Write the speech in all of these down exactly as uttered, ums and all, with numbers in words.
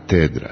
Katedra.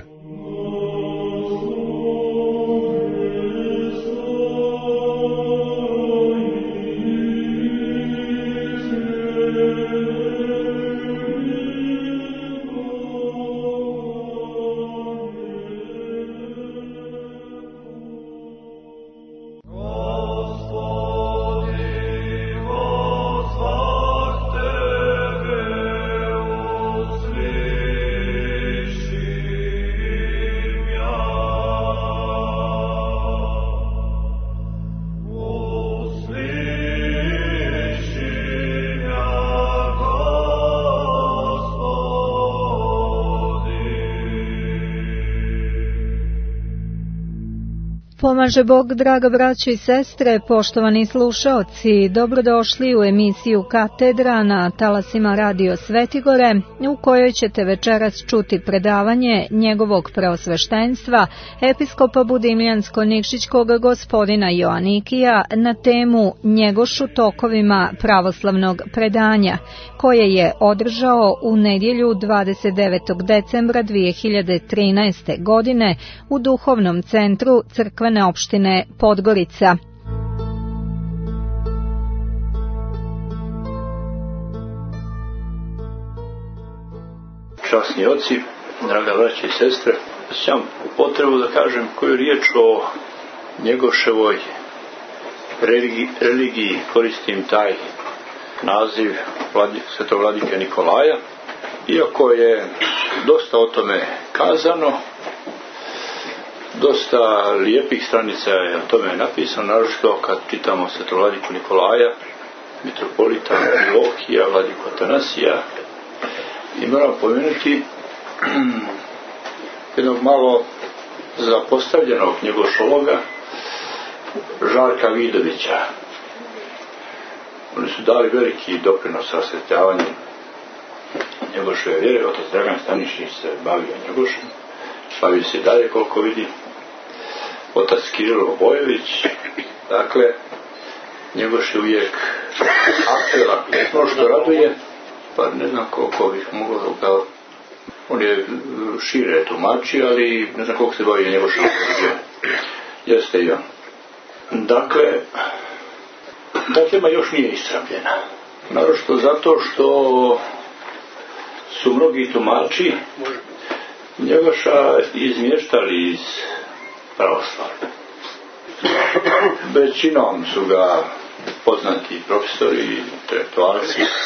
Pomaže Bog, draga braćo i sestre, poštovani slušaoci, dobrodošli u emisiju Katedra na talasima Radio Svetigore, u kojoj ćete večeras čuti predavanje njegovog preosveštenstva, episkopa Budimljansko-Nikšićkog gospodina Joanikija na temu Njegošu tokovima pravoslavnog predanja, koje je održao u nedjelju dvadeset devetog decembra dvije hiljade trinaeste. godine u Duhovnom centru crkvene opštine Podgorica. Časni oci, draga braća i sestre, sam potrebu da kažem koju riječ o Njegoševoj religiji, religiji koristim taj naziv svetog vladike Nikolaja, iako je dosta o tome kazano, dosta lijepih stranica je o tome napisano, naročito kad čitamo svetog vladiku Nikolaja, mitropolita Amfilohija, vladiku Atanasija, i moram pomenuti jednog malo zapostavljenog njegošologa Žarka Vidovića. Oni su dali veliki doprinos rasvjetljavanju Njegoševe vjere. Otac Dragan Stanišić se bavio Njegošem, bavi se dalje koliko vidi. Otac Kirilo Bojević, dakle, Njegoš je uvijek aktualan. Ono što raduje, pa ne znam koliko bih mogao da on je šire tumači, ali ne znam koliko se bavi Njegošem. Jeste i on. Dakle, ta tema još nije iscrpljena. Naročito zato što su mnogi tumači Njegoša izmještali iz pravoslavlja. Većinom su ga poznati profesori i intelektualci e,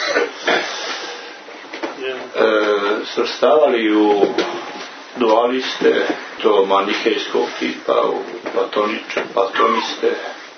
svrstavali u dualiste, to manihejskog tipa, u platoniče, platoniste,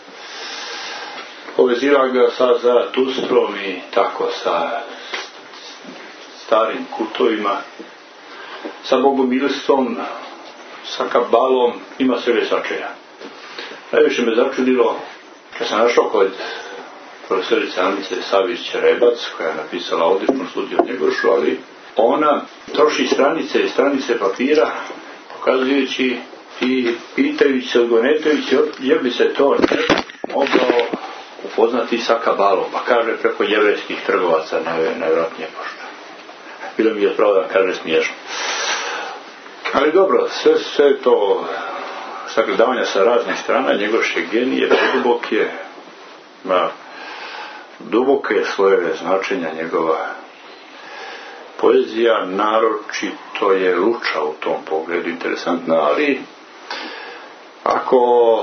poveziva ga sa Zaratustrom i tako sa starim kultovima, sa bogomilstvom, sa kabalom, ima sve svačega. Najviše me začudilo kad sam našao kod profesorice Andice Savić-Rebac, koja je napisala odličnu studiju o Njegošu, ali ona troši stranice i stranice papira, pokazujući i pitajući se, odgonetajući, je bi se to mogao upoznati sa kabalom, pa kaže preko jevrejskih trgovaca, najvjerojatnije pošto. Bilo mi je pravo da kaže smiješno. Ali dobro, sve, sve to sagledavanja sa raznih strana, Njegoš je genije, dubok je, ima duboke slojeve značenja njegova poezija, naročito je Luča u tom pogledu interesantna, ali ako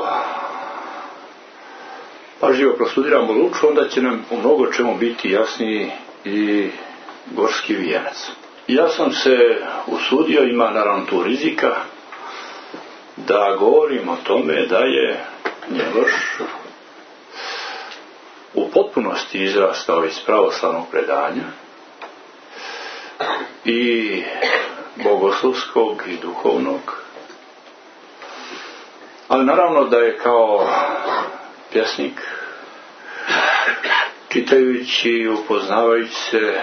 pažljivo prostudiramo Luču, onda će nam u mnogo čemu biti jasniji i Gorski vijenac. Ja sam se usudio, ima naravno tu rizika, da govorim o tome da je Njegoš u potpunosti izrastao iz pravoslavnog predanja i bogoslovskog i duhovnog, ali naravno da je kao pjesnik, čitajući i upoznavajući se,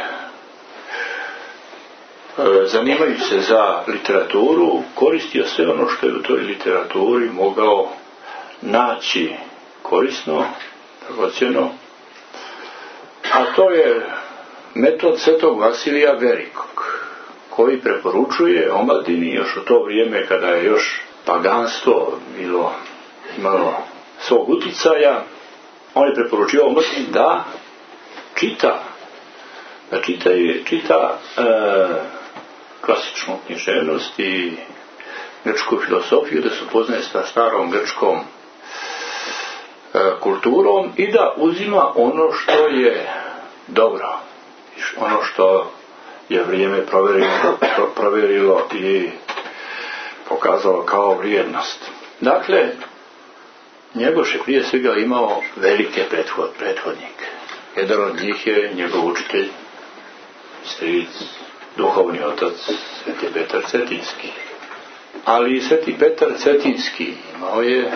zanimajući se za literaturu, koristio sve ono što je u toj literaturi mogao naći korisno, dragocjeno, a to je metod svetog Vasilija Velikog, koji preporučuje omladini još u to vrijeme kada je još paganstvo bilo, imalo svog uticaja, on je preporučio omladini da čita, da čita, čita e, klasičnu književnost i grčku filozofiju, da se upoznaje sa starom grčkom e, kulturom i da uzima ono što je dobro, ono što je vrijeme provjerilo, provjerilo i pokazalo kao vrijednost. Dakle, Njegoš je prije svega imao velike prethod, prethodnike. Jedan od njih je njegov učitelj, stric, duhovni otac, Sveti Petar Cetinski. Ali i Sveti Petar Cetinski imao je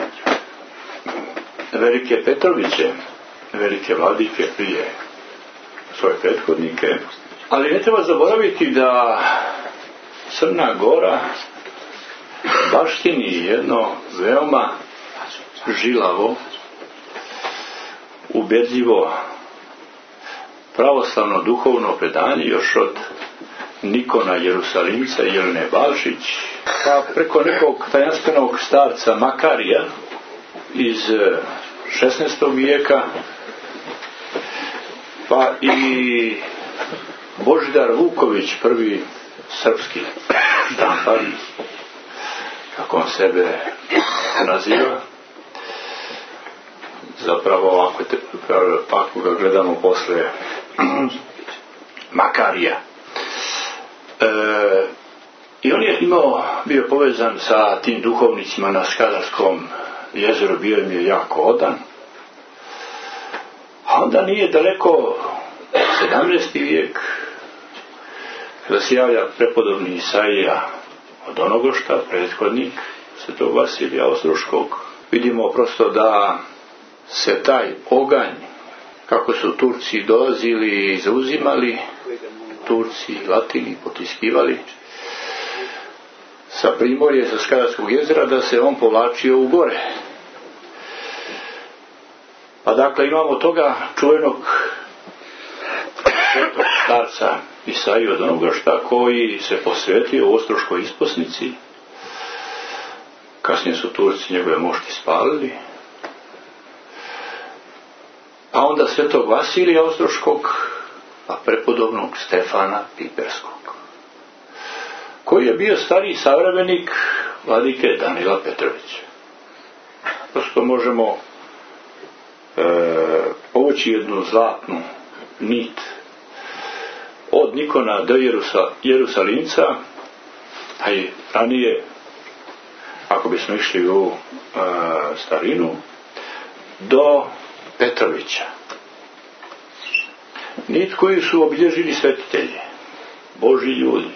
velike Petroviće, velike vladike prije svoje prethodnike. Ali ne treba zaboraviti da Crna Gora baštini jedno veoma žilavo, ubedljivo pravoslavno duhovno predanje još od Nikona Jerusalimca i Jelene Balšić, pa preko nekog tajanstvenog starca Makarija iz šesnaestog vijeka, pa i Božidar Vuković, prvi srpski štampar, kako on sebe naziva. Zapravo, ako, te, ako ga gledamo posle Makarija. E, I on je imao, bio povezan sa tim duhovnicima na Skadarskom jezeru, bio im je jako odan. A onda nije daleko sedamnaesti vijek, kada se javlja prepodobni Isaija od Onogošta, prethodnik svetog Vasilija Ostroškog. Vidimo prosto da se taj oganj, kako su Turci dolazili i zauzimali, Turci i Latini potiskivali sa primorje, sa Skadarskog jezera, da se on povlačio u gore. Pa dakle imamo toga čuvenog svetog starca Isaiju od Onogošta, koji se posvetio Ostroškoj isposnici. Kasnije su Turci njegove mošti spalili. A onda svetog Vasilija Ostroškog, a prepodobnog Stefana Piperskog, koji je bio stariji savremenik vladike Danila Petrovića. Prosto možemo e, povući jednu zlatnu nit od Nikona do Jerusa, Jerusalimca, a i ranije, ako bismo išli u e, starinu, do Petrovića. Nit koji su obilježili svetitelji, Božji ljudi,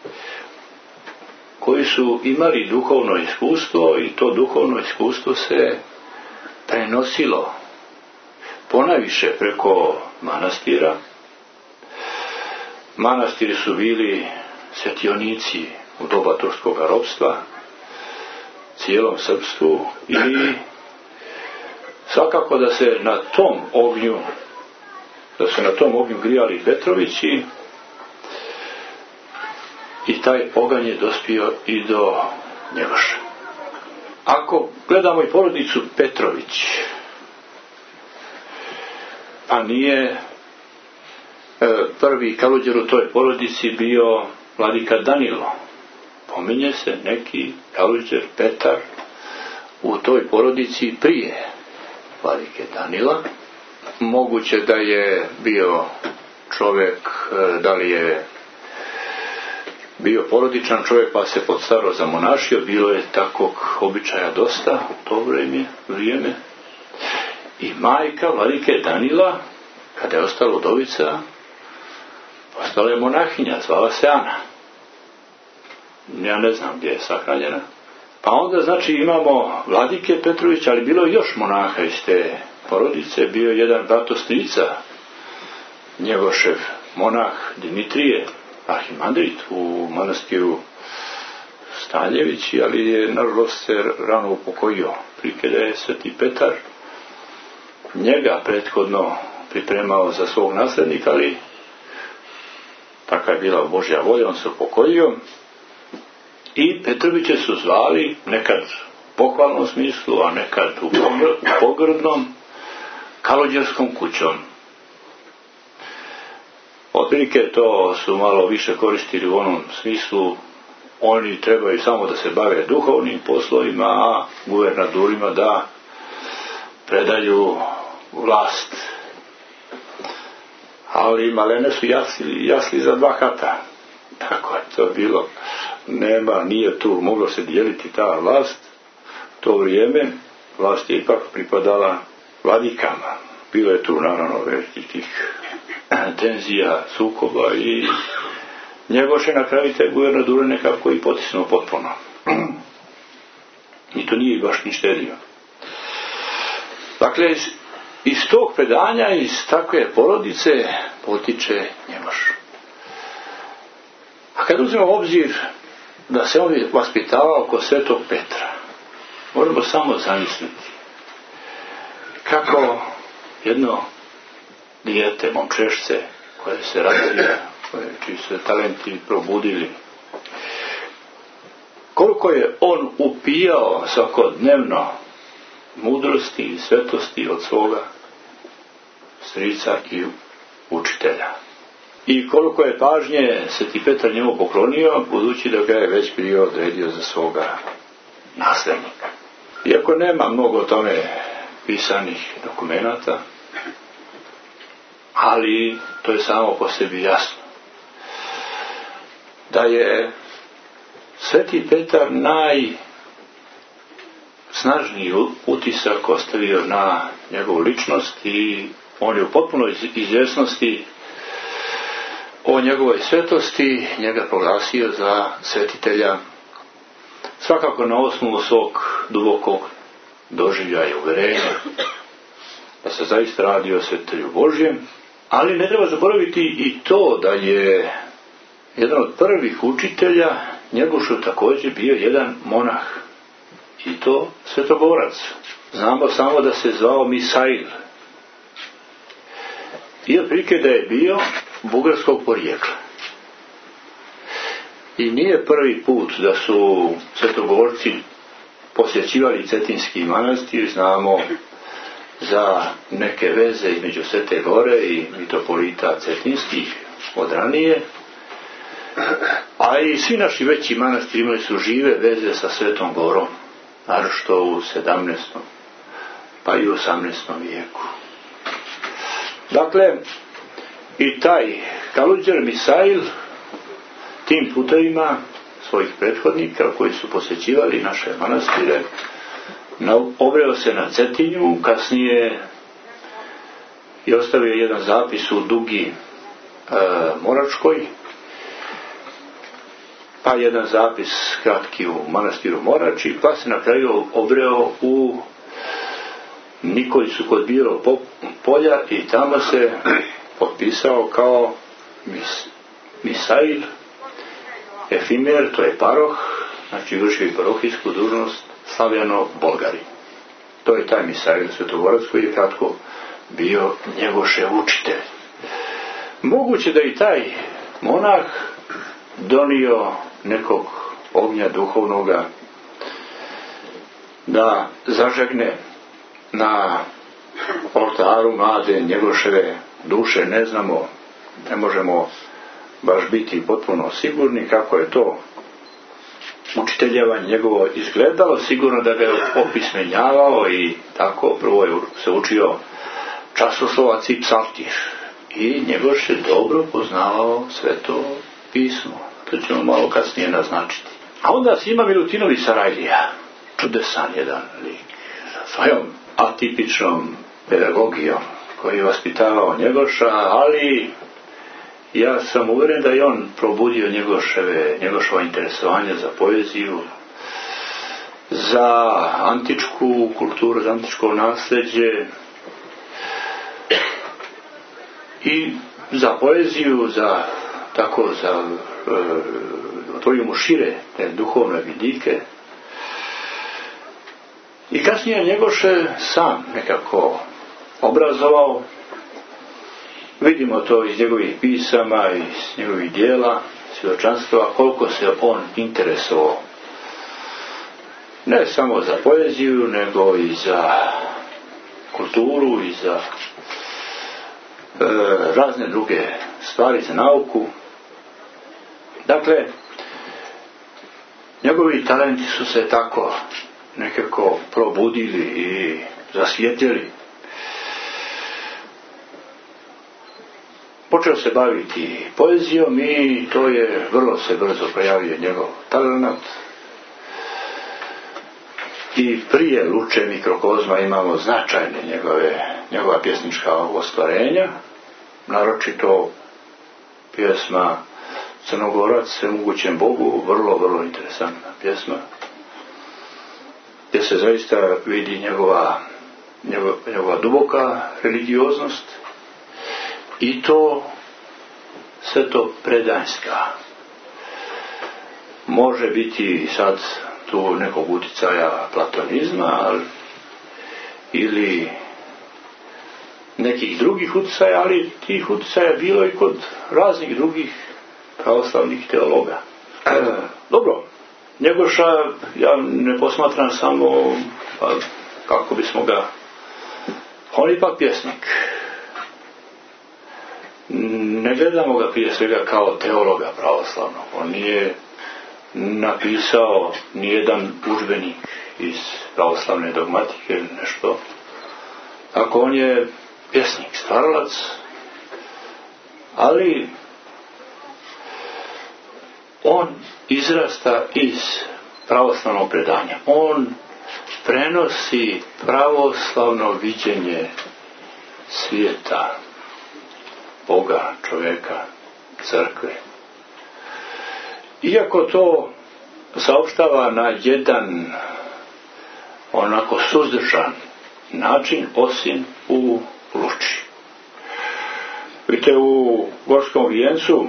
koji su imali duhovno iskustvo i to duhovno iskustvo se prenosilo ponajviše preko manastira. Manastiri su bili svetionici u doba turskog ropstva, cijelom srpstvu, i svakako da se na tom ognju, da se na tom ognju grijali Petrovići, i taj oganj je dospio i do Njegoša. Ako gledamo i porodicu Petrović, pa nije prvi kaluđer u toj porodici bio vladika Danilo. Pominje se neki kaluđer Petar u toj porodici prije vladike Danila. Moguće da je bio čovjek, da li je bio porodičan čovjek pa se podstaro zamonašio, bilo je takvog običaja dosta u to vrijeme, vrijeme. I majka vladike Danila, kada je ostala udovica, postala je monahinja, zvala se Ana. Ja ne znam gdje je sahranjena. Pa onda znači imamo vladike Petrovića, ali bilo je još monaha iz te porodice. Bio je jedan bratostrica, Njegošev monah Dimitrije, arhimandrit u manastiru Stanjevići, ali je nažalost se rano upokojio. Prije da je Sveti Petar njega prethodno pripremao za svog naslednika, ali Taka je bila Božja volja, on se upokojio. I Petroviće su zvali nekad u pohvalnom smislu, a nekad u pogrdnom, Kalođerskom kućom. Otprilike to su malo više koristili u onom smislu, oni trebaju samo da se bave duhovnim poslovima, a guvernadurima da predaju vlast. Ali malene su jasli, jasli za dva hata. Tako je to bilo. Nema, nije tu moglo se dijeliti ta vlast. To vrijeme vlast je ipak pripadala vladikama. Bilo je tu naravno velikih tenzija, sukoba i Njegoše na kraju te guvernadure nekako i potisnuo potpuno. I to nije baš ni štedio. Dakle, iz tog predanja, iz takve porodice potiče Njegoš. A kad uzmemo u obzir da se on vaspitavao oko Svetog Petra, možemo samo zamisliti kako jedno dijete, momčešce, koje se razvija, koje čiji se talenti probudili, koliko je on upijao svakodnevno mudrosti i svetosti od svoga strica i učitelja. I koliko je pažnje Sveti Petar njemu poklonio, budući da ga je već bio odredio za svoga naslednika. Iako nema mnogo o tome pisanih dokumenata, ali to je samo po sebi jasno. Da je Sveti Petar najsnažniji utisak ostavio na njegovu ličnost i on je u potpunoj izvjesnosti o njegovoj svetosti njega proglasio za svetitelja, svakako na osnovu svog dubokog doživljaja i uverenja da se zaista radi o svetitelju Božjem. Ali ne treba zaboraviti i to da je jedan od prvih učitelja Njegošu također bio jedan monah, i to svetogorac. Znamo samo da se zvao Misail i otprilike da je bio bugarskog porijekla. I nije prvi put da su svetogorci posjećivali Cetinski manastir. Znamo za neke veze između Svete Gore i mitropolita Cetinskih od ranije, a i svi naši veći manastiri imali su žive veze sa Svetom Gorom, naročito u sedamnaestom pa i u osamnaestom vijeku. Dakle, i taj Kalođer Misail tim putevima svojih prethodnika koji su posjećivali naše manastire obreo se na Cetinju, kasnije je ostavio jedan zapis u Dugi e, Moračkoj, pa jedan zapis kratki u manastiru Morači, pa se na kraju obreo u Nikolicu kod Bijelo polja i tamo se potpisao kao mis, Misail Efimer, to je paroh, znači vršio i parohijsku dužnost Slavjano Bolgari. To je taj Misail Svetogorac koji je kratko bio Njegošev učitelj. Moguće da i taj monah donio nekog ognja duhovnoga da zažegne na oltaru mlade Njegoševe duše. Ne znamo, ne možemo baš biti potpuno sigurni kako je to učiteljevanje njegovo izgledalo. Sigurno da ga je opismenjavao i tako. Prvo je se učio časoslovac i psaltir i Njegoš je dobro poznavao Sveto pismo. To ćemo malo kasnije naznačiti. A onda Sima Milutinović Sarajlija, čudesan jedan lik sa svojom atipičnom pedagogijom koji je vaspitavao Njegoša, ali ja sam uvjeren da je on probudio Njegoševe, Njegošova interesovanja za poeziju, za antičku kulturu, za antičko nasljeđe i za poeziju, za tako za e, otvorio mu šire te duhovne vidike. I kasnije Njegoše sam nekako obrazovao Vidimo to iz njegovih pisama, iz njegovih dijela, svjedočanstva, koliko se on interesovao ne samo za poeziju, nego i za kulturu i za e, razne druge stvari, za nauku. Dakle, njegovi talenti su se tako nekako probudili i zasvijetili. Počeo se baviti poezijom i to je vrlo se brzo projavio njegov talent. I prije Luče Mikrokozma imamo značajne njegove, njegova pjesnička ostvarenja, naročito pjesma Crnogorac Svemogućem Bogu, vrlo, vrlo interesantna pjesma, gdje se zaista vidi njegova, njegova, njegova duboka religioznost i to sve to predanjska. Može biti sad tu nekog uticaja platonizma, ali, ili nekih drugih uticaja, ali tih uticaja bilo i kod raznih drugih pravoslavnih teologa. E, dobro, Njegoša ja ne posmatram samo, pa, kako bismo ga, on je ipak pjesnik. Ne gledamo ga prije svega kao teologa pravoslavnog. On nije napisao nijedan udžbenik iz pravoslavne dogmatike ili nešto. Ako on je pjesnik, stvaralac, ali on izrasta iz pravoslavnog predanja. On prenosi pravoslavno viđenje svijeta, Boga, čovjeka, crkve. Iako to saopštava na jedan onako suzdržan način, osim u Luči. Vidite, u Gorskom vijencu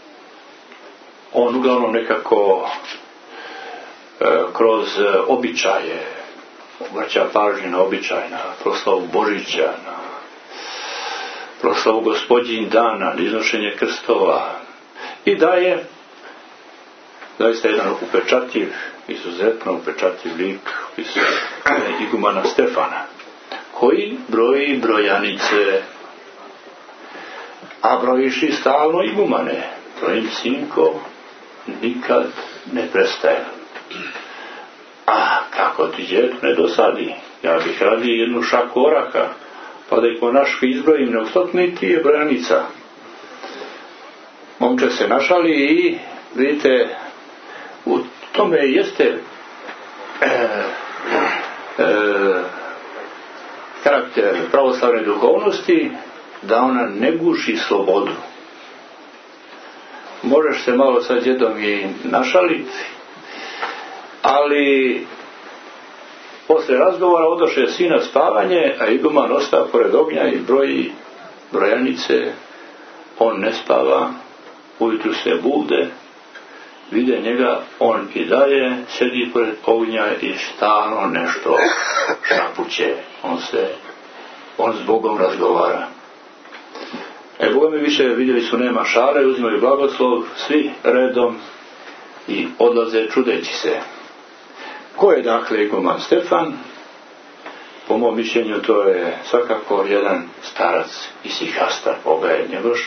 on uglavnom nekako e, kroz običaje obraća pažnju na običaj, na proslavu Božića, na proslavu Gospodnjih dana, na iznošenje krstova i daje zaista jedan upečatljiv, izuzetno upečatljiv lik iz igumana Stefana, koji broji brojanice, a brojiši stalno igumane. Brojim sinko nikad ne prestaje. A kako ti djetu ne dosadi? Ja bih radi jednu šaku oraha, pa da ih po naški izbrojim ne ustotniti je brojanica. Momče se našali i vidite, u tome jeste e, e, karakter pravoslavne duhovnosti, da ona ne guši slobodu. Možeš se malo sa djedom i našaliti, ali posle razgovora odoše svi na spavanje, a iguman ostao pored ognja i broji brojanice. On ne spava, ujutru se bude, vide njega, on i dalje sedi pored ognja i stalno nešto šapuće. On se, on s Bogom razgovara. E, Boga mi više vidjeli su nema šare, uzimaju blagoslov, svi redom i odlaze čudeći se. Ko je dakle iguman Stefan? Po mom mišljenju to je svakako jedan starac isihastar, Boga je Njegoš.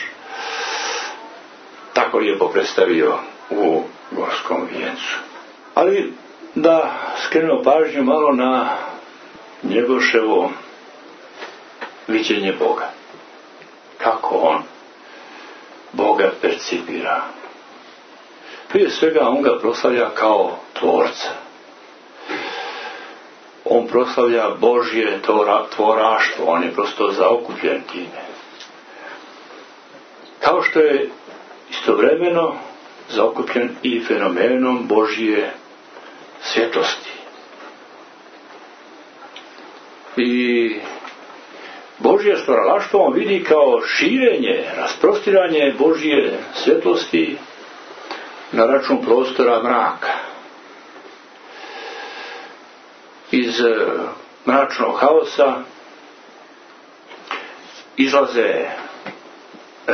Tako lijepo predstavio u Gorskom vijencu. Ali da skrenemo pažnju malo na Njegoševo viđenje Boga. Kako on Boga percipira. Prije svega on ga proslavlja kao tvorca. On proslavlja Božje tvoraštvo. On je prosto zaokupljen time. Kao što je istovremeno zaokupljen i fenomenom Božje svjetlosti. I Božje stvaralaštvo on vidi kao širenje, rasprostiranje Božje svjetlosti na račun prostora mraka. Iz mračnog haosa izlaze e,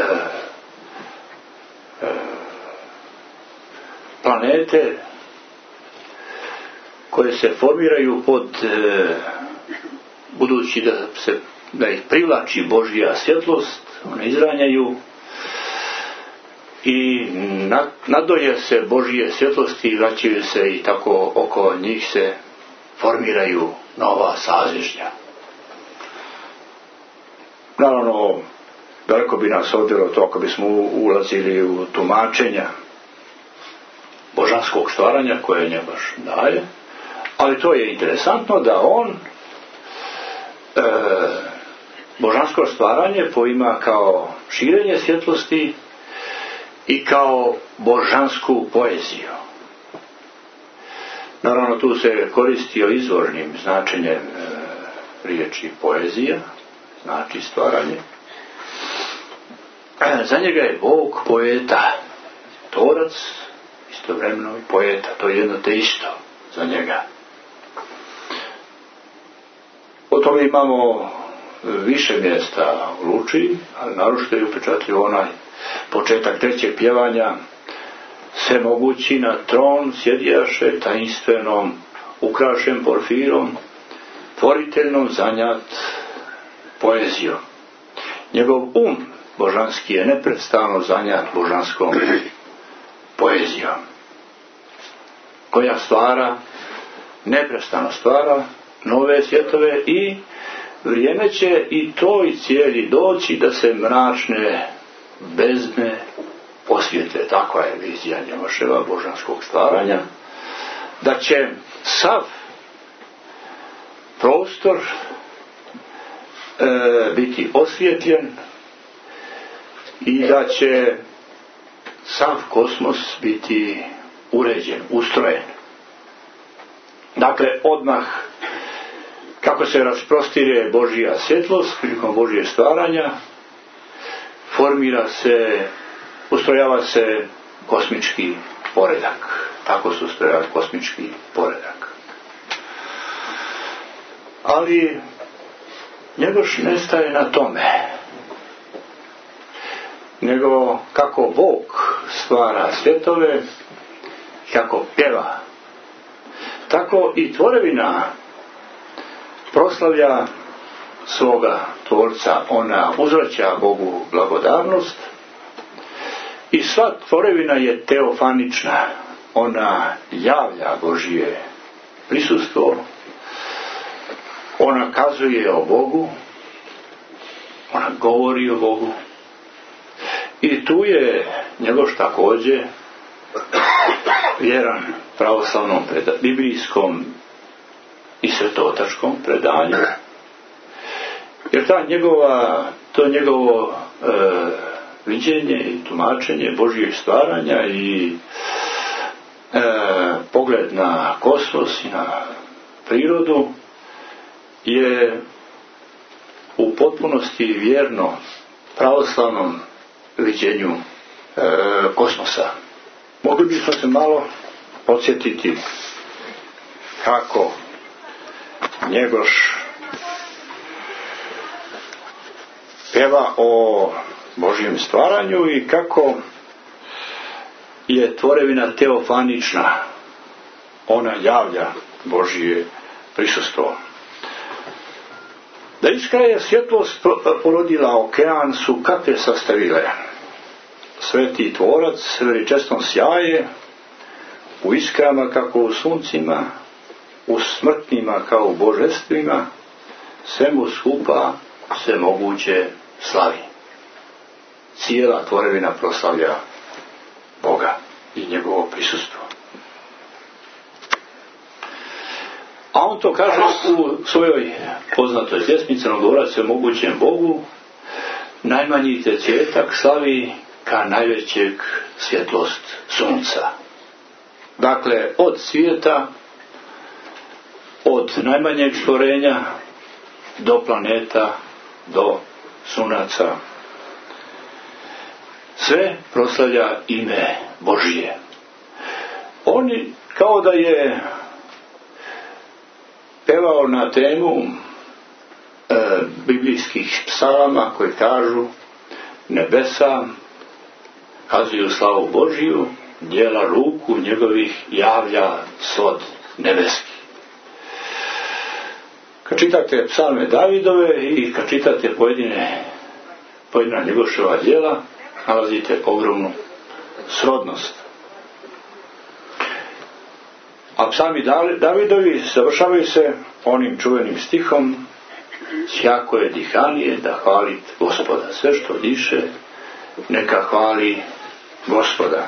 e, planete koje se formiraju pod e, budući da se da ih privlači Božja svjetlost, one izranjaju i nadoje se Božje svjetlosti i vraćaju se i tako oko njih se formiraju nova sazvižnja. Naravno, daleko bi nas odvelo to ako bismo ulazili u tumačenja božanskog stvaranja koje nje baš daje, ali to je interesantno da on e, božansko stvaranje poima kao širenje svjetlosti i kao božansku poeziju. Naravno, tu se koristio izvornim značenjem e, riječi poezija, znači stvaranje. E, za njega je Bog poeta, tvorac, istovremeno i poeta, to je jedno te isto za njega. O tome imamo više mjesta u Luči, ali naročito je upečatljiv onaj početak trećeg pjevanja: sve mogući na tron sjedjaše tainstvenom, ukrašen porfirom, tvoriteljnom zanjat poezijom. Njegov um božanski je neprestano zanjat božanskom poezijom, koja stvara, neprestano stvara nove svjetove i vrijeme će i to i cijeli doći da se mračne bezdne osvijetle. Takva je vizija Njegoševa božanskog stvaranja, da će sav prostor e, biti osvjetljen i da će sav kosmos biti uređen, ustrojen. Dakle, odmah kako se rasprostire Božja svjetlost prilikom Božjeg stvaranja, formira se, ustrojava se kosmički poredak. Tako se ustrojava kosmički poredak. Ali Njegoš ne staje na tome, nego kako Bog stvara svjetove, kako pjeva, tako i tvorevina proslavlja svoga tvorca. Ona uzvraća Bogu blagodarnost i sva tvorevina je teofanična. Ona javlja Božje prisustvo, ona kazuje o Bogu, ona govori o Bogu. I tu je Njegoš također vjeran pravoslavnom preda, biblijskom i svetotačkom predanju. Jer ta njegova, to njegovo e, viđenje i tumačenje Božjeg stvaranja i e, pogled na kosmos i na prirodu je u potpunosti vjerno pravoslavnom viđenju e, kosmosa. Mogli bismo se malo podsjetiti kako Njegoš pjeva o Božjem stvaranju i kako je tvorevina teofanična. Ona javlja Božje prisustvo. Da iskra je svjetlost porodila okean, su kape sastavile. Sveti tvorac veličasno sjaje, u iskrama kako u suncima, u smrtnima kao u božestvima, svemu skupa sve moguće slavi. Cijela tvorevina proslavlja Boga i njegovo prisustvo. A on to kaže u svojoj poznatoj pjesmici Govorac svemogućem Bogu: najmanji te cvjetak slavi ka najvećeg svjetlost sunca. Dakle, od svijeta, od najmanjeg stvorenja do planeta, do sunaca, sve proslavlja ime Božje. Oni kao da je pevao na temu e, biblijskih psalama koji kažu: nebesa kazuju slavu Božiju, djela ruku njegovih javlja svod nebeski. Kad čitate psalme Davidove i kad čitate pojedine, pojedina njegoševa djela, nalazite ogromnu srodnost. A psalmi Davidovi završavaju se onim čuvenim stihom: sjako je dihanije da hvali Gospoda. Sve što diše, neka hvali Gospoda.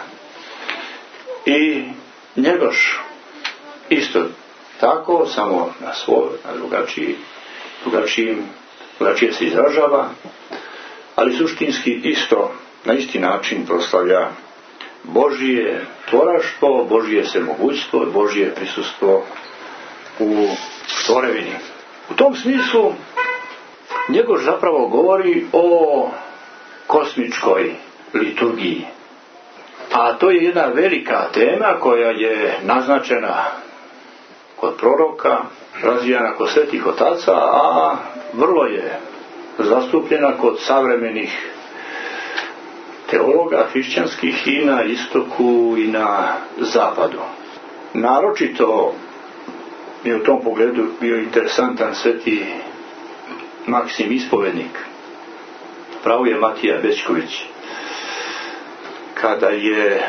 I Njegoš isto tako, samo na svoj, na drugačiji, drugačiji, drugačije se izražava, ali suštinski isto, na isti način proslavlja Božije tvoraštvo, Božije svemogućstvo, Božije prisustvo u tvorevini. U tom smislu Njegoš zapravo govori o kosmičkoj liturgiji. A to je jedna velika tema koja je naznačena kod proroka, razvijana kod svetih otaca, a vrlo je zastupljena kod savremenih teologa hrišćanskih i na istoku i na zapadu. Naročito je u tom pogledu bio interesantan sveti Maksim Ispovednik. Pravo je Matija Bećković, kada je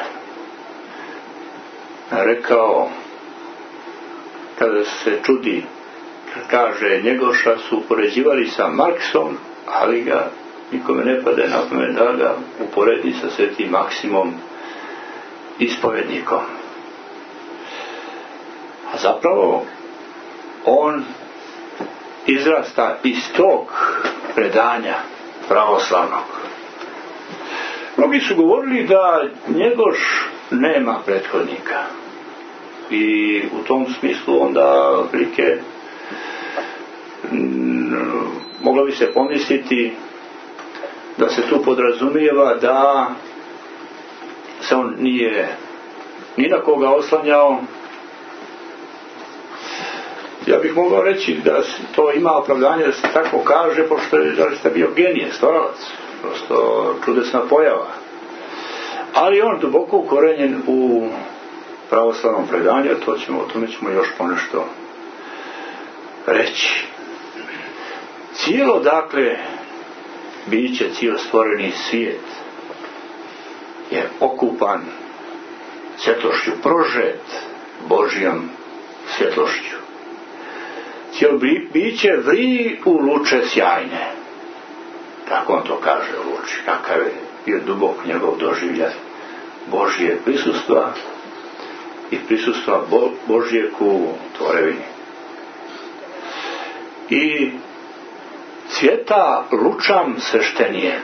rekao, kada se čudi, kaže, Njegoša su upoređivali sa Marksom, ali ga nikome ne pade na pamet da ga uporedi sa svetim Maksimom Ispovednikom. A zapravo on izrasta iz tog predanja pravoslavnog. Mnogi su govorili da Njegoš nema prethodnika i u tom smislu onda prilike moglo bi se pomisliti da se tu podrazumijeva da se on nije ni na koga oslanjao. Ja bih mogao reći da to ima opravdanje da se tako kaže, pošto je zaista bio genije, stvaralac, prosto čudesna pojava. Ali on duboko ukorenjen u pravoslavnom predanju, to ćemo, o tome ćemo još ponešto reći. Cijelo, dakle, biće, cijelo stvoreni svijet je okupan svjetlošću, prožet Božjom svjetlošću. Cijelo biće vri u luče sjajne. Tako on to kaže u luči. Kakav je bio dubok njegov doživljaj Božje prisustva i prisustva Bo, Božjeg u tvorevini. I cvjeta lučam sveštenijem.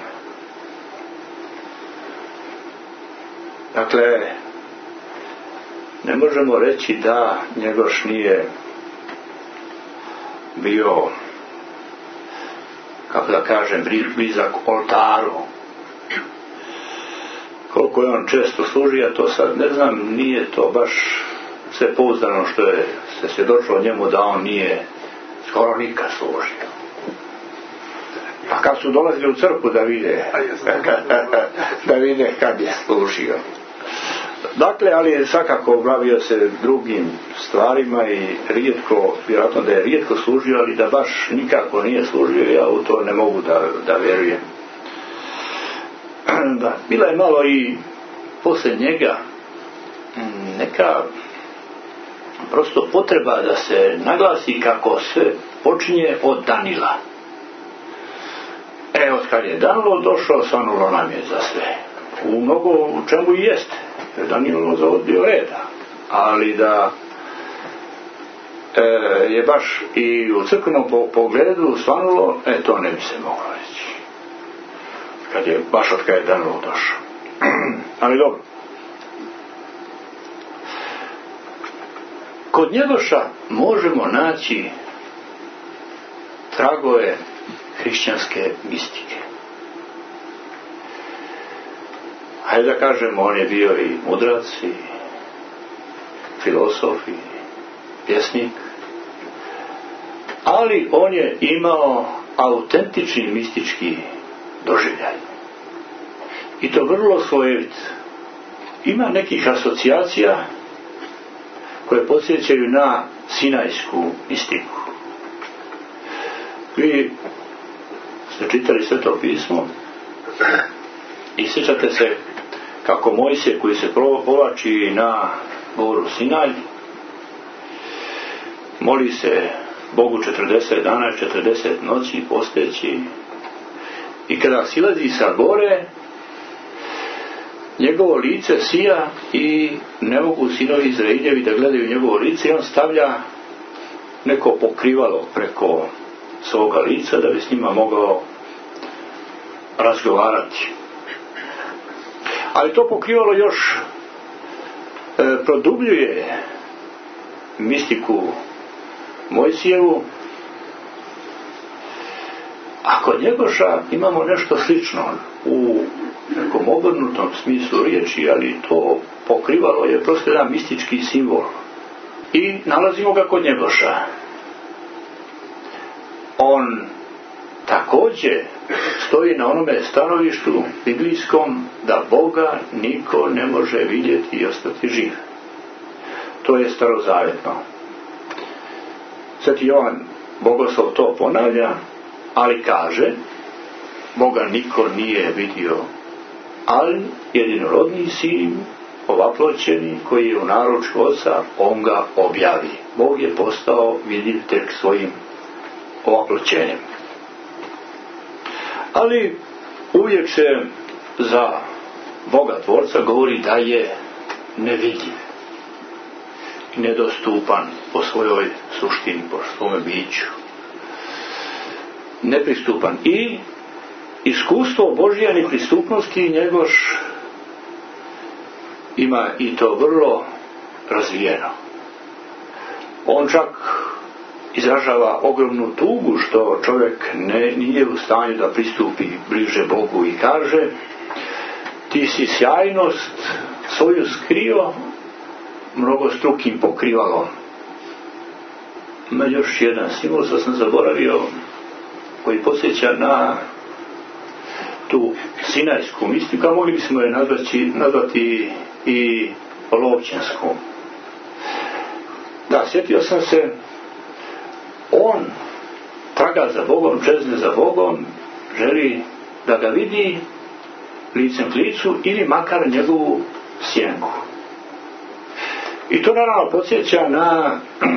Dakle, ne možemo reći da Njegoš nije bio, kako da kažem, blizak oltaru. Koliko je on često služio, to sad ne znam, nije to baš sve pouzdano što je se svjedočilo njemu da on nije skoro nikad služio. A kad su dolazili u crkvu da vide da vide kad je služio. Dakle, ali je svakako bavio se drugim stvarima i rijetko, vjerojatno da je rijetko služio, ali da baš nikako nije služio, ja u to ne mogu da, da vjerujem. Da, bila je malo i poslije njega neka prosto potreba da se naglasi kako sve počinje od Danila. E, od kad je Danilo došao, svanulo nam je za sve. U mnogo u čemu i jeste. Jer Danilo zavodio reda. Ali da e, je baš i u crkvenom pogledu svanulo, e, to ne bi se moglo reći. Kad je, baš od kad je Danilo došao. Ali dobro. Kod Njegoša možemo naći tragove hrišćanske mistike. Hajde da kažemo, on je bio i mudrac, i filosof, i pjesnik, ali on je imao autentični mistički doživljaj. i to vrlo slojevit. Ima nekih asocijacija koje podsjećaju na sinajsku mistiku. Vi ste čitali Sveto pismo i sjećate se kako Mojsije koji se povlači na goru Sinaj, moli se Bogu četrdeset dana i četrdeset noći posteći, i kada silazi sa gore njegovo lice sija i ne mogu sinovi Izraeljevi da gledaju njegovo lice, i on stavlja neko pokrivalo preko svoga lica da bi s njima mogao razgovarati. Ali to pokrivalo još e, produbljuje mistiku Mojsijevu. A kod Njegoša imamo nešto slično u nekom obrnutom smislu riječi, ali to pokrivalo je prosto jedan mistički simbol. I nalazimo ga kod Njegoša. On također stoji na onome stanovištu biblijskom da Boga niko ne može vidjeti i ostati živ. To je starozavjetno. Sveti Jovan Bogoslov to ponavlja, ali kaže Boga niko nije vidio, ali jedinorodni sin ovaploćeni koji je u naručju Oca, on ga objavi. Bog je postao vidljiv tek svojim ovaploćenjem. Ali uvijek se za Boga Tvorca govori da je nevidljiv i nedostupan po svojoj suštini, po svome biću. Nepristupan. I iskustvo Božje nepristupnosti Njegoš ima i to vrlo razvijeno. On čak izražava ogromnu tugu što čovjek ne, nije u stanju da pristupi bliže Bogu i kaže: ti si sjajnost svoju skrio mnogostrukim pokrivalom. Ima još jedan simbol, što sam zaboravio, koji podsjeća na tu sinajsku mistiku, a mogli bismo je nazvati, nazvati i lovćenskom. Da, sjetio sam se, on traga za Bogom, čezne za Bogom, želi da ga vidi licem k licu ili makar njegovu sjenku. I to naravno podsjeća na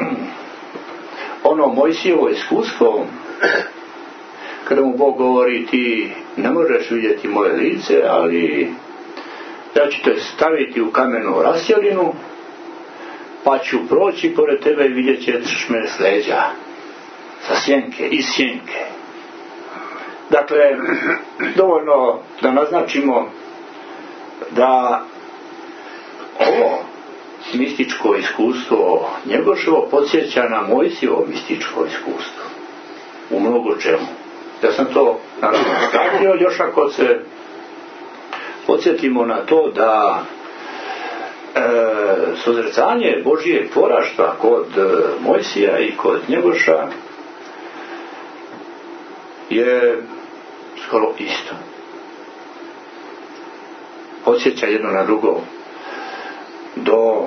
ono Mojsijevo iskustvo kada mu Bog govori: ti ne možeš vidjeti moje lice, ali ja ću te staviti u kamenu rasjelinu, pa ću proći pored tebe i vidjet ćeš me s leđa, sa sjenke, iz sjenke. Dakle, dovoljno da naznačimo da ovo mističko iskustvo Njegoševo podsjeća na Mojsijevo mističko iskustvo u mnogo čemu. Ja sam to naravno stavio, još ako se podsjetimo na to da e, suzrcanje Božijeg tvoraštva kod e, Mojsija i kod Njegoša je skoro isto. Podsjeća jedno na drugo do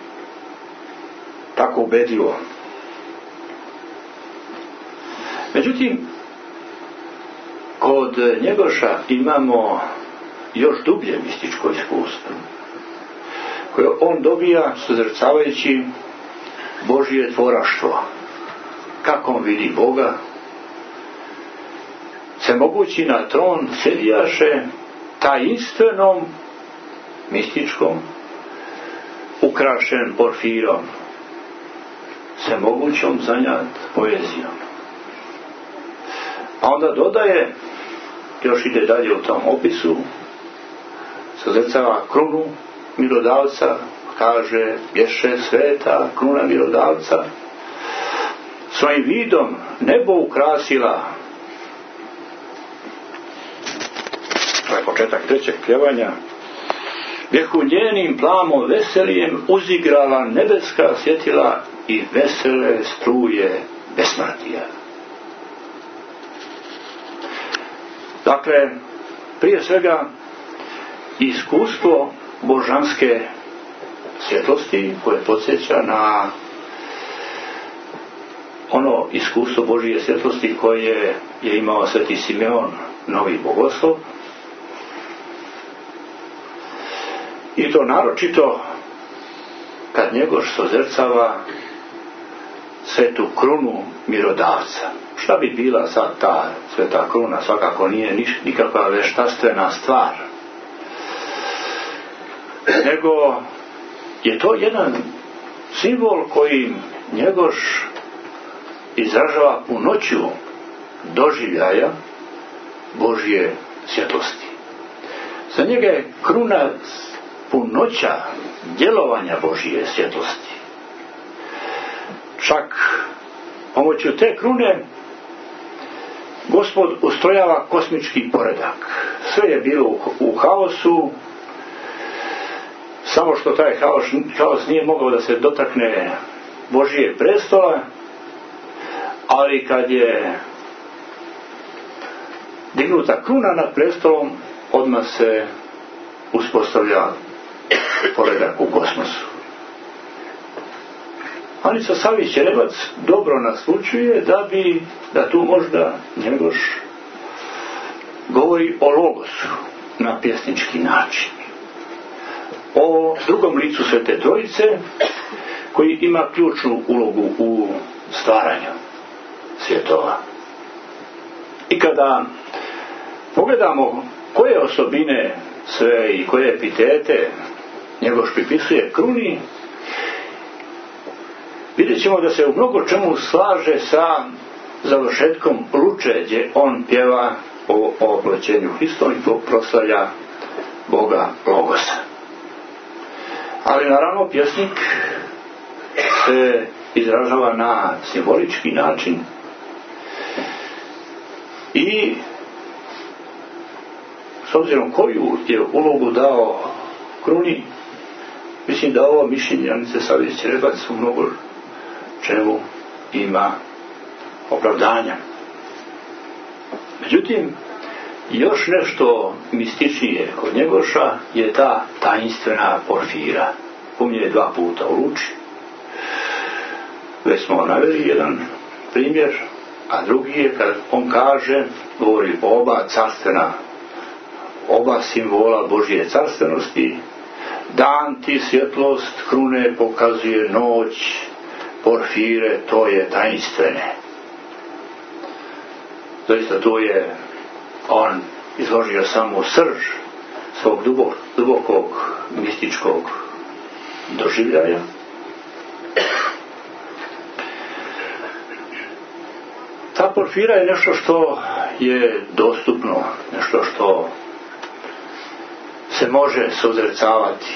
tako ubedljivo. Međutim, kod Njegoša imamo još dublje mističko iskustvo koje on dobija suzrcavajući Božje tvoraštvo. Kako on vidi Boga, se mogući na tron sedijaše tajinstvenom mističkom, ukrašen porfirom, se mogućom zanjat poezijom. A onda dodaje, još ide dalje u tom opisu, suzrcava krunu milodavca, kaže: bješe sveta kruna milodavca, svojim vidom nebo ukrasila. To je početak trećeg pjevanja. Bjehu njenim plamom veselijem uzigrala nebeska svjetila i vesele struje besmrtija. Dakle, prije svega iskustvo božanske svjetlosti koje podsjeća na ono iskustvo Božije svjetlosti koje je imao sveti Simeon, novi bogoslov, i to naročito kad njegoš sozercava svetu krunu mirodavca. Šta bi bila sad ta sveta kruna? Svakako nije nikakva veštaštvena stvar, nego je to jedan simbol koji njegoš izražava punoću doživljaja Božje svjetlosti. Za njega je kruna punoća djelovanja Božje svjetlosti. Čak pomoću te krune Gospod ustrojava kosmički poredak. Sve je bilo u haosu, samo što taj haos, haos nije mogao da se dotakne Božije prestola, ali kad je dignuta kruna nad prestolom, odmah se uspostavlja poredak u kosmosu. Anica Savić-Rebac dobro naslučuje da bi, da tu možda njegoš govori o logosu na pjesnički način. O drugom licu Svete Trojice koji ima ključnu ulogu u stvaranju svjetova. I kada pogledamo koje osobine sve i koje epitete njegoš pripisuje kruni, vidjet ćemo da se u mnogo čemu slaže sa završetkom Luče, gdje on pjeva o oblačenju Hristovom i proslavlja Boga Logosa. Ali naravno pjesnik se izražava na simbolički način i s obzirom koju je ulogu dao kruni, mislim da ovo mišljenje Anice Savić-Rebac u mnogo čemu ima opravdanja. Međutim, još nešto mističnije kod njegoša je ta tajinstvena porfira. Spominje je dva puta u Luči. Već smo naveli jedan primjer, a drugi je kad on kaže, govori o oba carstvena, oba simbola Božje carstvenosti. Dan ti svjetlost krune pokazuje noć, porfire to je tajinstvene. Doista to je on izložio samo srž svog dubok, dubokog mističkog doživljaja. Ta porfira je nešto što je dostupno, nešto što se može sozrcavati.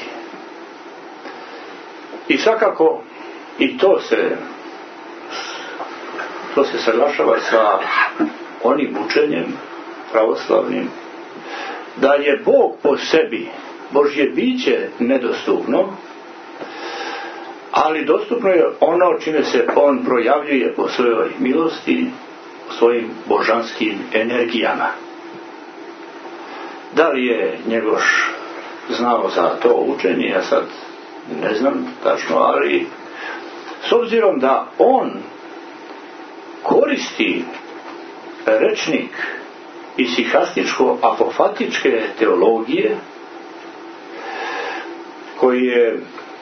I svakako i to se to se saglašava sa onim učenjem pravoslavnim da je Bog po sebi, Božje biće nedostupno, ali dostupno je ono čime se on projavljuje po svojoj milosti, po svojim božanskim energijama. Da li je njegoš znao za to učenje, ja sad ne znam tačno, ali s obzirom da on koristi rečnik iz sihastičko-apofatičke teologije koji je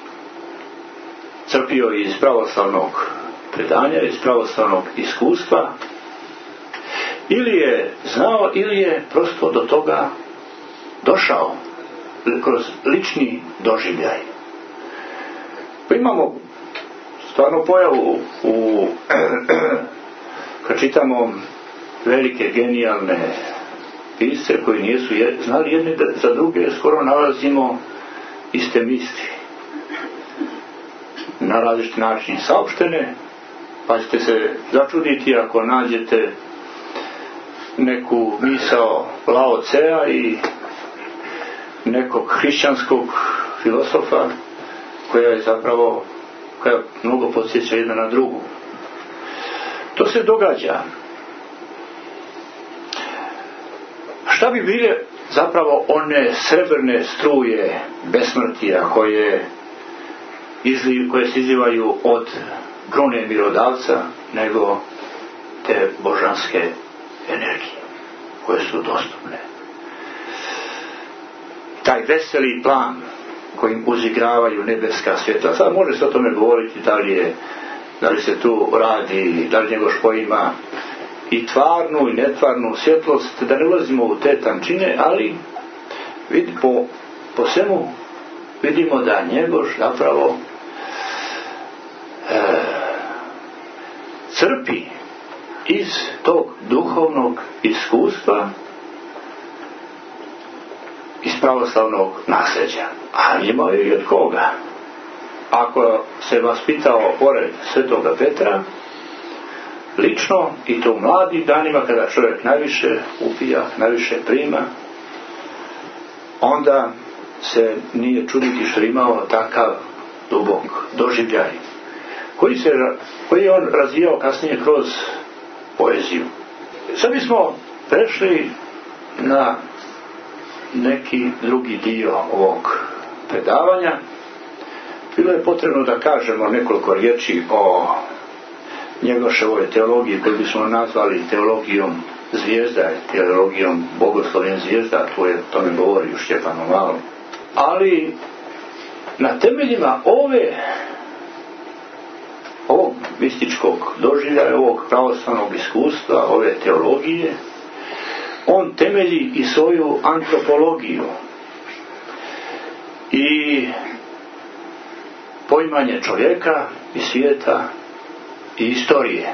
crpio iz pravoslavnog predanja, iz pravoslavnog iskustva, ili je znao ili je prosto do toga došao kroz lični doživljaj. Pa imamo stvarno pojavu u kad čitamo velike genijalne pisce koji nisu znali jedni za druge, skoro nalazimo iste misli na različiti način saopštene, pa ćete se začuditi ako nađete neku misao Lao Tsea i nekog hrišćanskog filosofa koja je zapravo koja mnogo podsjeća jedna na drugu. To se događa. Šta bi bile zapravo one srebrne struje besmrtija koje, izli, koje se izlivaju od krune mirodavca, nego te božanske energije koje su dostupne. Taj veseli plan kojim uzigravaju nebeska svjetla. Sad može se o tome govoriti da li, je, da li se tu radi, da li Njegoš poima i tvarnu i netvarnu svjetlost, da ne ulazimo u te tančine, ali vidi, po, po svemu vidimo da Njegoš zapravo e, crpi iz tog duhovnog iskustva, iz pravoslavnog nasljeđa. A imao je i od koga? Ako se vaspitao pored svetoga Petra, lično, i to u mladim danima kada čovjek najviše upija, najviše prima, onda se nije čuditi što imao takav dubok doživljaj koji, se, koji je on razvijao kasnije kroz poeziju. Sad bismo prešli na neki drugi dio ovog predavanja. Bilo je potrebno da kažemo nekoliko riječi o Njegoševoj teologiji koju bismo nazvali teologijom zvijezda, teologijom bogoslovljen zvijezda, to je, to ne govori u Štěpanu Malom. Ali na temeljima ove ovog mističkog doživljaja, ovog pravoslavnog iskustva, ove teologije, on temelji i svoju antropologiju i poimanje čovjeka i svijeta i istorije.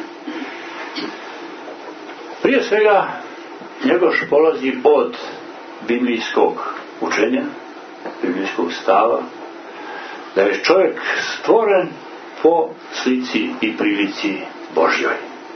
Prije svega Njegoš polazi od biblijskog učenja, biblijskog stava, da je čovjek stvoren po slici i prilici Božjoj.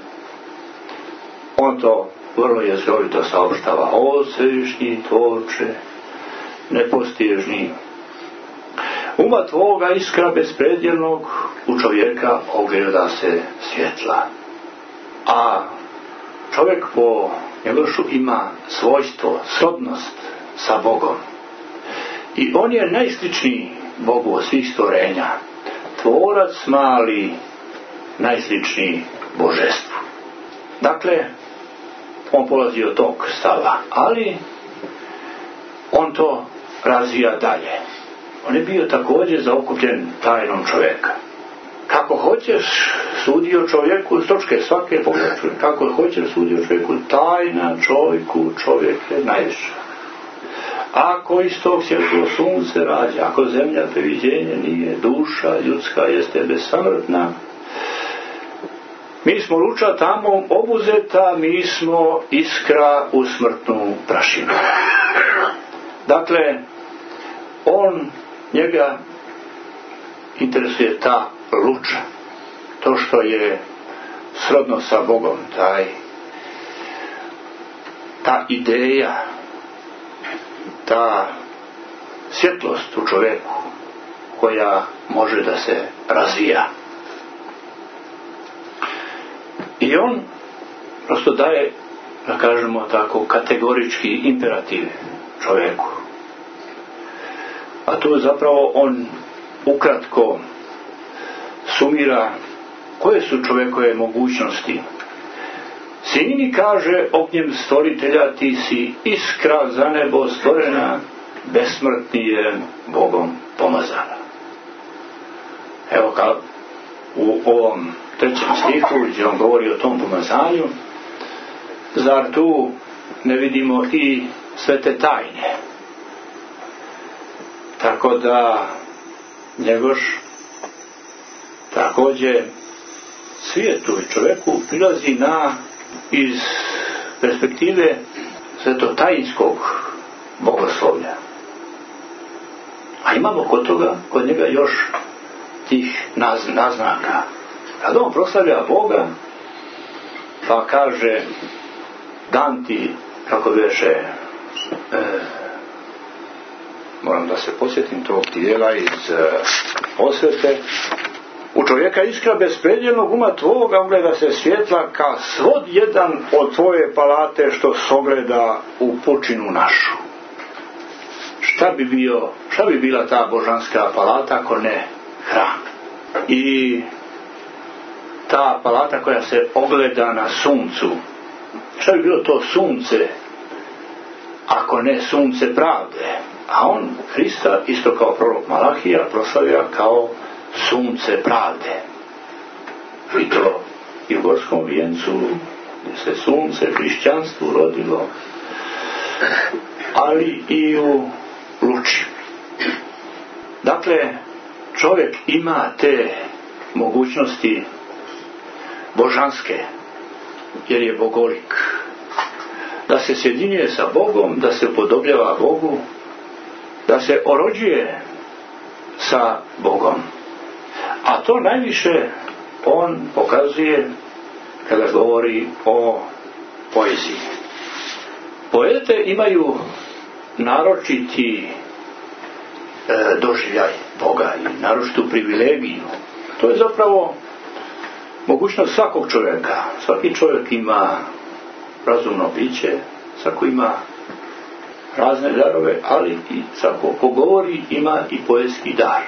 On to vrlo jezgrovito saopštava: o svevišnji tvorče, nepostižni, uma tvoga iskra bespredjelnog u čovjeka ogleda se svjetla. A čovjek po Njegošu ima svojstvo, srodnost sa Bogom. I on je najsličniji Bogu od svih stvorenja. Tvorac mali, najsličniji Božestvu. Dakle, on polazi od tog stava, ali on to razvija dalje. On je bio također zaokupljen tajnom čovjeka. Kako hoćeš sudio čovjeku, s točke svake pogleda, kako hoćeš sudio čovjeku, tajna čovjeku, čovjek je najviša. Ako iz tog svjetlo sunce rađa, ako zemlja previđenje nije, duša ljudska jeste besamrtna, mi smo ruča tamo obuzeta, mi smo iskra u smrtnu prašinu. Dakle, on, njega interesuje ta luča, to što je srodno sa Bogom, taj, ta ideja, ta svjetlost u čovjeku koja može da se razvija. I on prosto daje, da kažemo tako, kategorički imperativ čovjeku. A tu zapravo on ukratko sumira koje su čovjekove mogućnosti. Sini kaže ognjem stvoritelja, ti si iskra za nebo stvorena, besmrtni je Bogom pomazana. Evo kao u ovom trećem stihu gdje on govori o tom pomazanju, zar tu ne vidimo i sve te tajne? Tako da Njegoš također svijetu i čovjeku prilazi na iz perspektive svetotajinskog bogoslovlja. A imamo kod toga, kod njega još tih naz, naznaka. Kad on proslavlja Boga, pa kaže dan ti, kako beše, e, moram da se posjetim tog dijela iz e, osvete, U čovjeka iskra bespredjelnog uma tvoga ogleda se svjetla ka svod jedan od tvoje palate što sogleda u pučinu našu. Šta bi bio, šta bi bila ta božanska palata ako ne hram? I ta palata koja se ogleda na suncu, šta bi bilo to sunce ako ne sunce pravde? A on Hrista, isto kao prorok Malahija, proslavlja kao sunce pravde. I to i u gorskom vijencu gdje se sunce hrišćanstvu rodilo, ali i u Luči. Dakle, čovjek ima te mogućnosti božanske, jer je bogolik. Da se sjedinjuje sa Bogom, da se upodobljava Bogu, da se orođuje sa Bogom. A to najviše on pokazuje kada govori o poeziji. Poete imaju naročiti e, doživljaj Boga i naročitu privilegiju. To je zapravo mogućnost svakog čovjeka. Svaki čovjek ima razumno biće, svako ima razne darove, ali i svako ko govori ima i poetski dar.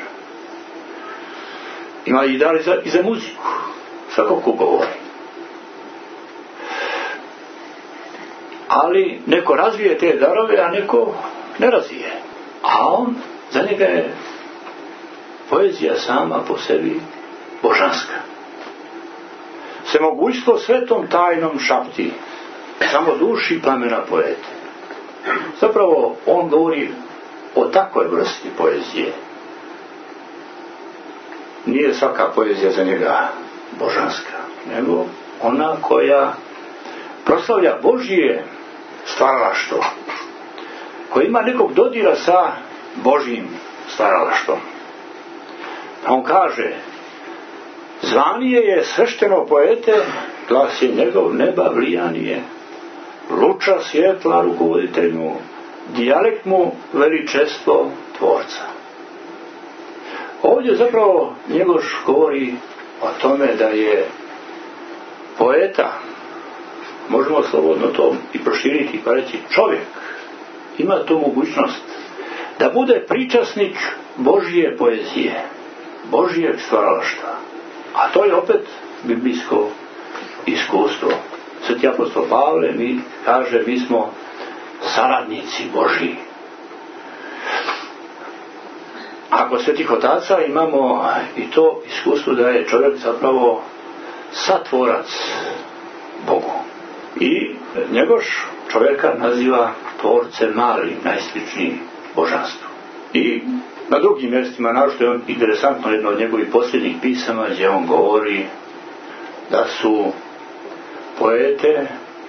Ima i dar i za, i za muziku. Svako ko govori. Ali neko razvije te darove, a neko ne razvije. A on, za njega je poezija sama po sebi božanska. Svemogućstvo svetom tajnom šapti, samo duši plamena poete. Zapravo on govori o takvoj vrsti poezije. Nije svaka poezija za njega božanska, nego ona koja proslavlja Božje stvaralaštvo, koja ima nekog dodira sa Božjim stvaralaštvom. A on kaže: zvanije je svešteno poete, glas je njegov neba vlijanije, luča svjetla rukovoditelju, dijalekt mu veličestvo tvorca. Ovdje zapravo Njegoš govori o tome da je poeta, možemo slobodno to i proširiti pa reći čovjek, ima tu mogućnost da bude pričasnik Božje poezije, Božjeg stvaralaštva. A to je opet biblijsko iskustvo. Sveti apostol Pavle mi kaže: mi smo saradnici Božji. A kod svetih otaca imamo i to iskustvo da je čovjek zapravo satvorac Bogu. I Njegoš čovjeka naziva tvorcem malim, najsličnijim božanstvu. I na drugim mjestima, naročito je interesantno jedno od njegovih posljednjih pisama gdje on govori da su poete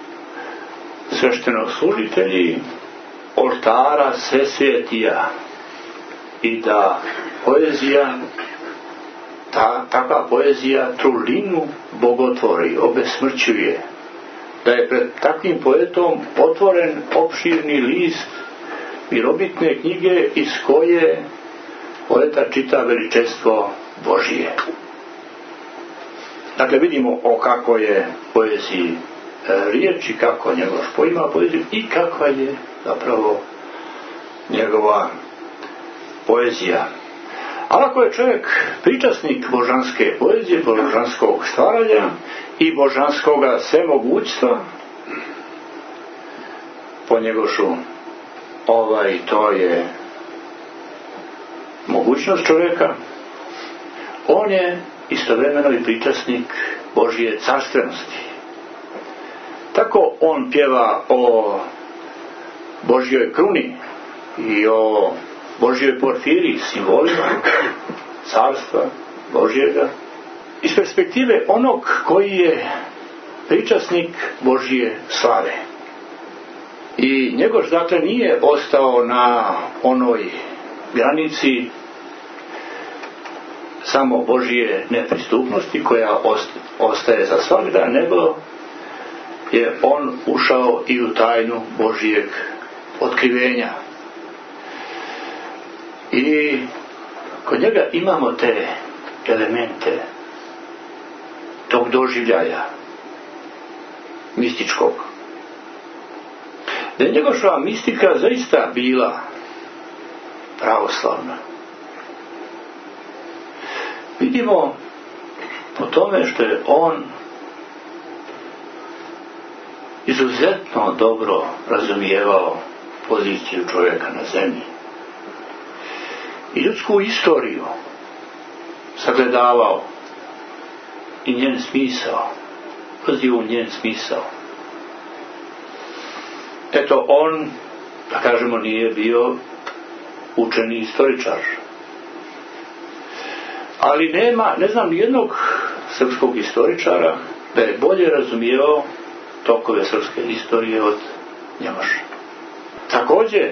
sveštenoslужitelji oltara svesvetija i da poezija, ta, takva poezija trulinu bogotvori, obesmrćuje, da je pred takvim poetom otvoren opširni list mirobitne knjige iz koje poeta čita veličestvo Božije. Dakle, vidimo o kakvoj je poeziji e, riječ i kako Njegoš poima poeziju i kakva je zapravo njegova poezija. Ali ako je čovjek pričasnik božanske poezije, božanskog stvaranja i božanskoga svemogućstva, po Njegošu, ovaj, to je mogućnost čovjeka, on je istovremeno i pričasnik Božje carstvenosti. Tako on pjeva o Božjoj kruni i o Božjoj porfiriji, simbolima carstva Božjega, iz perspektive onog koji je pričasnik Božje slave. I Njegoš dakle nije ostao na onoj granici samo Božje nepristupnosti koja ostaje za svagda, nego je on ušao i u tajnu Božjeg otkrivenja. I kod njega imamo te elemente tog doživljaja mističkog. Da je njegova mistika zaista bila pravoslavna. Vidimo po tome što je on izuzetno dobro razumijevao poziciju čovjeka na zemlji i ljudsku istoriju sagledavao i njen smisao, ulazio u njen smisao. Eto, on, da kažemo, nije bio učeni istoričar, ali nema, ne znam, nijednog srpskog istoričara da je bolje razumijevao tokove srpske istorije od Njegoša. Također,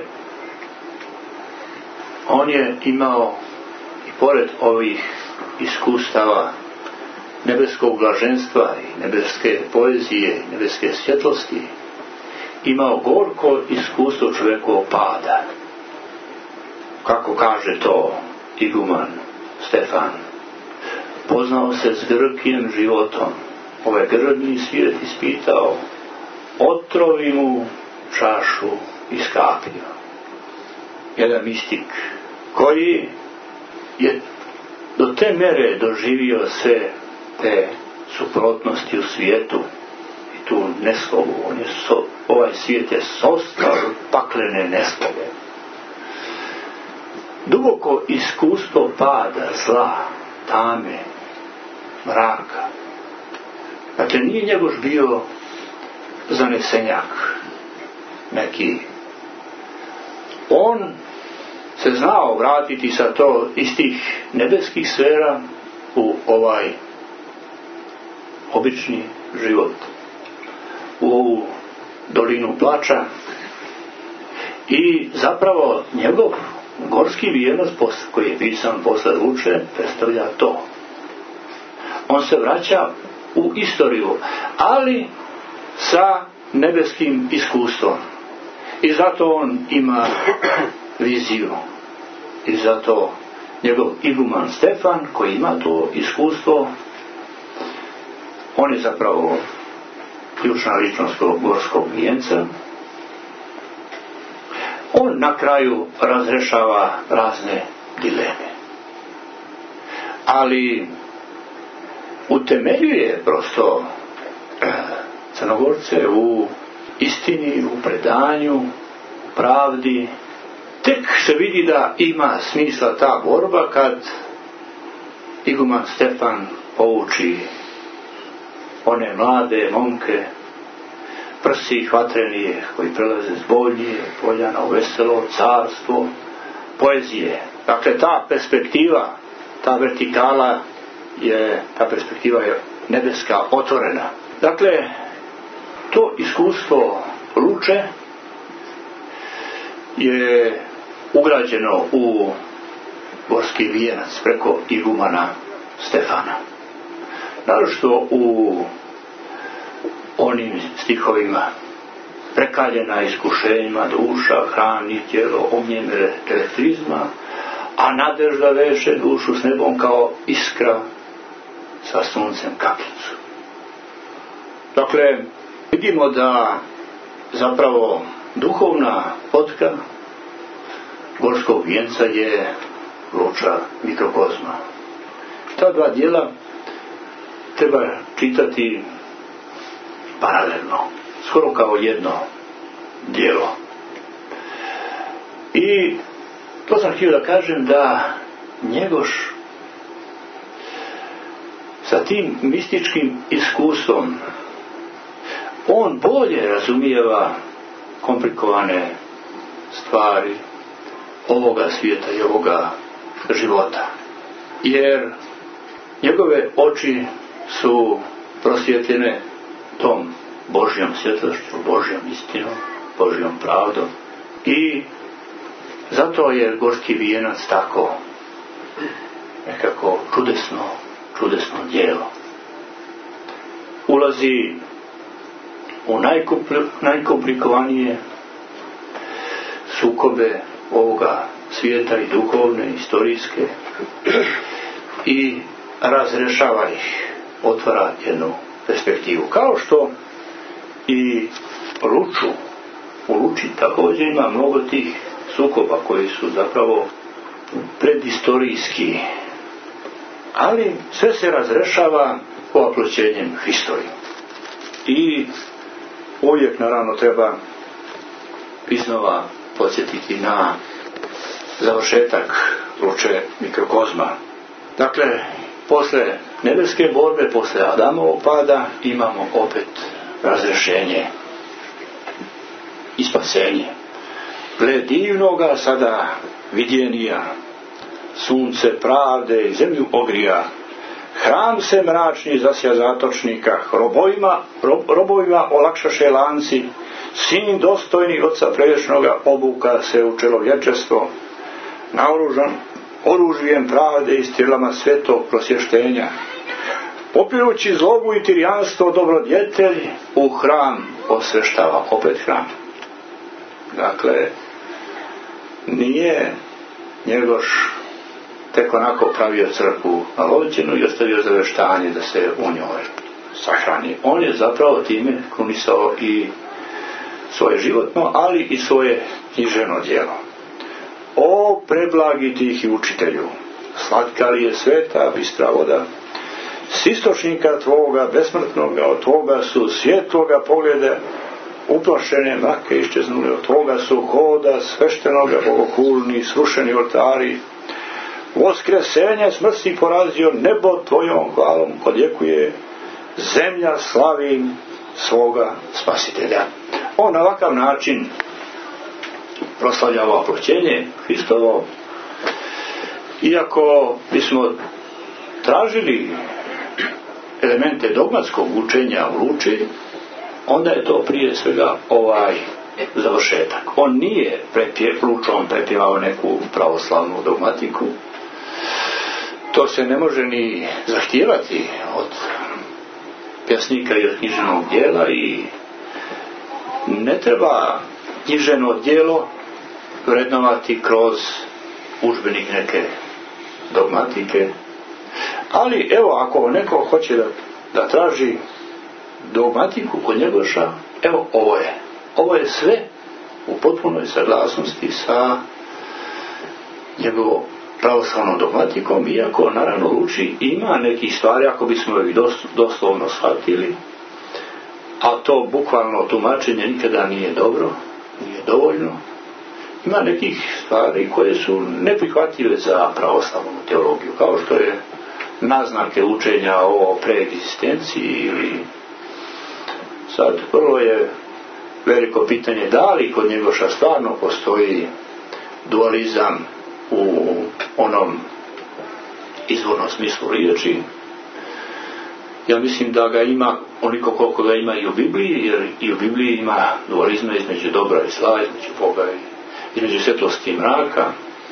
on je imao i pored ovih iskustava nebeskog blaženstva i nebeske poezije i nebeske svjetlosti, imao gorko iskustvo čovjekovog pada. Kako kaže to iguman Stefan, poznao se s grkim životom, ovaj grdni svijet ispitao, otrovi mu čašu iskapio. Jedan mistik koji je do te mere doživio sve te suprotnosti u svijetu i tu neslogu. On je so, ovaj svijet je sostav paklene nesloge. Duboko iskustvo pada, zla, tame, mraka. Dakle, nije Njegoš bio zanesenjak neki. On se znao vratiti sa to iz tih nebeskih sfera u ovaj obični život, u ovu dolinu plača, i zapravo njegov gorski vijenac koji je pisan posle Luče predstavlja to. On se vraća u istoriju, ali sa nebeskim iskustvom, i zato on ima viziju, i zato njegov iguman Stefan koji ima to iskustvo, on je zapravo ključna ličnost gorskog vijenca. On na kraju razrešava razne dileme, ali utemeljuje prosto Crnogorce u istini, u predanju, u pravdi. Tek se vidi da ima smisla ta borba kad iguman Stefan pouči one mlade momke, prsi vatrenije koji prelaze s Boljnije Poljana u veselo carstvo poezije. Dakle, ta perspektiva, ta vertikala je, ta perspektiva je nebeska, otvorena. Dakle, to iskustvo Luče je ugrađeno u gorski vijenac preko igumana Stefana. Naročito u onim stihovima: prekaljena iskušenjima duša, hrani tijelo ognjem elektrizma, a nadežda veše dušu s nebom kao iskra sa suncem kapljicu. Dakle, vidimo da zapravo duhovna potka gorskog vijenca je Luča mikrokozma. Ta dva dijela treba čitati paralelno, skoro kao jedno djelo. I to sam htio da kažem, da Njegoš sa tim mističkim iskustvom on bolje razumijeva komplikovane stvari ovoga svijeta i ovoga života, jer njegove oči su prosvjetljene tom Božjom svjetlošću, Božjom istinom, Božjom pravdom, i zato je gorski vijenac tako nekako čudesno, čudesno djelo. Ulazi u najkompli, najkomplikovanije sukobe ovoga svijeta i duhovne, istorijske, i razrešava ih, otvara jednu perspektivu. Kao što i Luču, u Luči također ima mnogo tih sukoba koji su zapravo predistorijski, ali sve se razrešava oploćenjem Hristovi. I uvijek naravno treba iznova podsjetiti na završetak Luče mikrokozma. Dakle, posle nebeske borbe, posle Adamovog pada, imamo opet razrešenje i spasenje. Gle divnoga sada vidjenija, sunce pravde i zemlju ogrija, hram se mračni zasja zatočnika, robovima, rob, robovima olakšaše lanci, sin dostojni oca prevječnoga obuka se u čelovječestvo, naoružan oružjem pravde i strilama svetog prosvještenja. Popirući zlobu i tirijanstvo dobrodjetelj u hram osveštava, opet hram. Dakle, nije Njegoš tek onako pravio crkvu na Lovćenu i ostavio zaveštanje da se u njoj sahrani. On je zapravo time krunisao i svoje životno, ali i svoje književno djelo. O preblagi tihi učitelju, slatka li je sveta bistra voda, s istočnika tvoga besmrtnoga, od tvoga su svjetloga poglede, uplašene mrake iščeznule, od tvoga su hoda sveštenoga bogokulni, srušeni oltari, voskresenje smrti porazio, nebo tvojom hvalom odjekuje, zemlja slavi svoga spasitelja. On na ovakav način proslavlja ovo oploćenje Hristovo. Iako bismo tražili elemente dogmatskog učenja u Luči, onda je to prije svega ovaj završetak. On nije prepje, Lučom prepjevao neku pravoslavnu dogmatiku. To se ne može ni zahtijevati od pjesnika i od književnog djela i ne treba književno djelo vrednovati kroz udžbenik neke dogmatike. Ali evo, ako neko hoće da, da traži dogmatiku kod Njegoša, evo ovo je. Ovo je sve u potpunoj saglasnosti sa njegovom pravoslavnom dogmatikom, iako naravno Luči ima nekih stvari, ako bismo ih doslovno shvatili, a to bukvalno tumačenje nikada nije dobro, nije dovoljno. Ima nekih stvari koje su neprihvatljive za pravoslavnu teologiju, kao što je naznake učenja o preegzistenciji ili sad prvo je veliko pitanje da li kod Njegoša stvarno postoji dualizam u onom izvornom smislu riječi. Ja mislim da ga ima onoliko koliko ga ima i u Bibliji, jer i u Bibliji ima dualizma između dobra i zla, između Boga i između svjetlosti i mraka,